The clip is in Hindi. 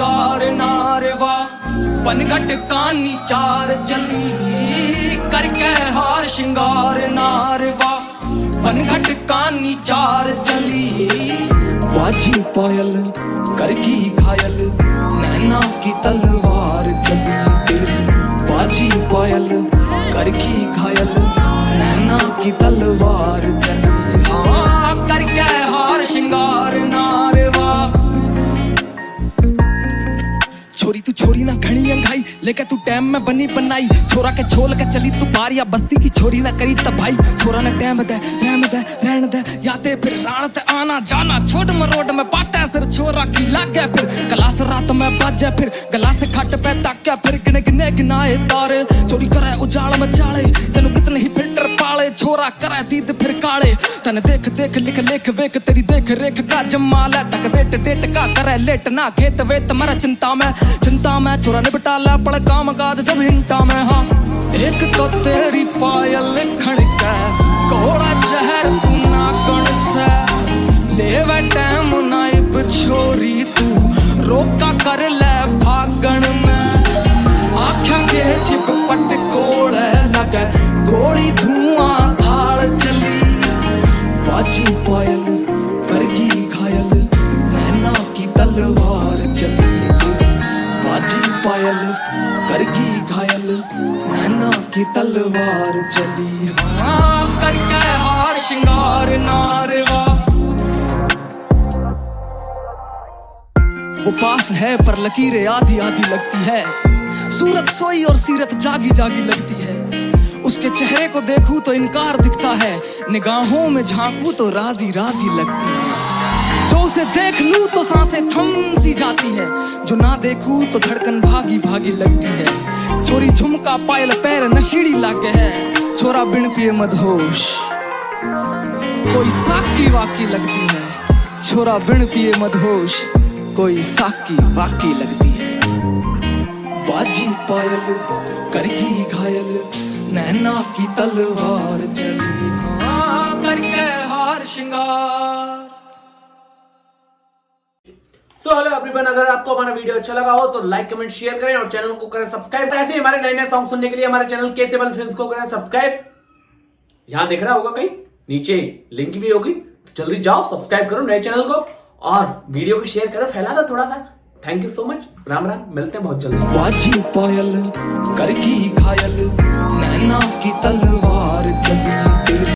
श्रृंगार नारवा बनघट कानी चार चली करके हार श्रृंगार नारवा बनघट कानी चार चली बाजी पायल करकी घायल नैना की तलवार चली तेरी बाजी पायल करकी घायल नैना की तलवार चली हाँ करके हार श्रृंगार नारवा। छोरी तू छोरी ना घड़ी अंघाई लेके तू टाइम में बनी बनाई छोरा के छोल के चली तू पार या बस्ती की छोरी ना करी तब भाई छोरा ने टाइम दे रहने दे याते फिर राणत आना जाना छोड़ मरोड में बाटे सिर छोरा की लागे फिर गलास रात में बाजे फिर गला से खट पे ताके फिर गिने गिने गिनाए तारे चोरी करे उजाड़ में चाले तेनु कितने ही फिल्टर पाले छोरा करे दीद फिर काले तने देख देख लिख लेख वेख तेरी देख रेख का जमाल है तक वेट डेट का करे लेट ना खेत वेत मरा चिंता में छोरा निपटा ला पड़ काम काज जब हिंटा में हाँ एक तो तेरी पायल खड़का घोड़ा जहर तू ना कण से लेवे टाइम नाइब छोरी तू रोका कर ले भागण में आँखा के चिप पट कोड़ लगे गोली धुआं थाल चली बाजू पायल करगी घायल नैना की तलवार चली बाजी पायल करगी घायल नैना की तलवार चली हाँ करके हार श्रृंगार नारवा। वो पास है पर लकीरें आधी आधी लगती है सूरत सोई और सीरत जागी जागी लगती है उसके चेहरे को देखूं तो इनकार दिखता है निगाहों में झांकूं तो राजी राजी लगती है जो उसे देख लूं तो सांसें थम सी जाती है जो ना देखूं तो धड़कन भागी भागी लगती है छोरी झुमका पायल पैर नशीली लागे है छोरा बिन पिए मदहोश कोई साकी वाकी लगती है छोरा बिन पिए मदहोश कोई साकी वाकी लगती है बाजी पायल करगी घायल नैना की तलवार चली हाँ करके हार श्रृंगार। सो हेलो एवरीवन, अगर आपको हमारा वीडियो अच्छा लगा हो तो लाइक कमेंट शेयर करें और चैनल को करें सब्सक्राइब। ऐसे ही हमारे नए नए सॉन्ग सुनने के लिए हमारे चैनल केसेबल फिल्म्स को करें सब्सक्राइब। यहां दिख रहा होगा कहीं नीचे लिंक भी होगी तो जल्दी जाओ सब्सक्राइब करो नए चैनल को और वीडियो को शेयर करो फैला दो थोड़ा सा। Thank you so much. Ram Ram, मिलते हैं बहुत जल्दी। बाजी पायल करगी घायल नैना की तलवार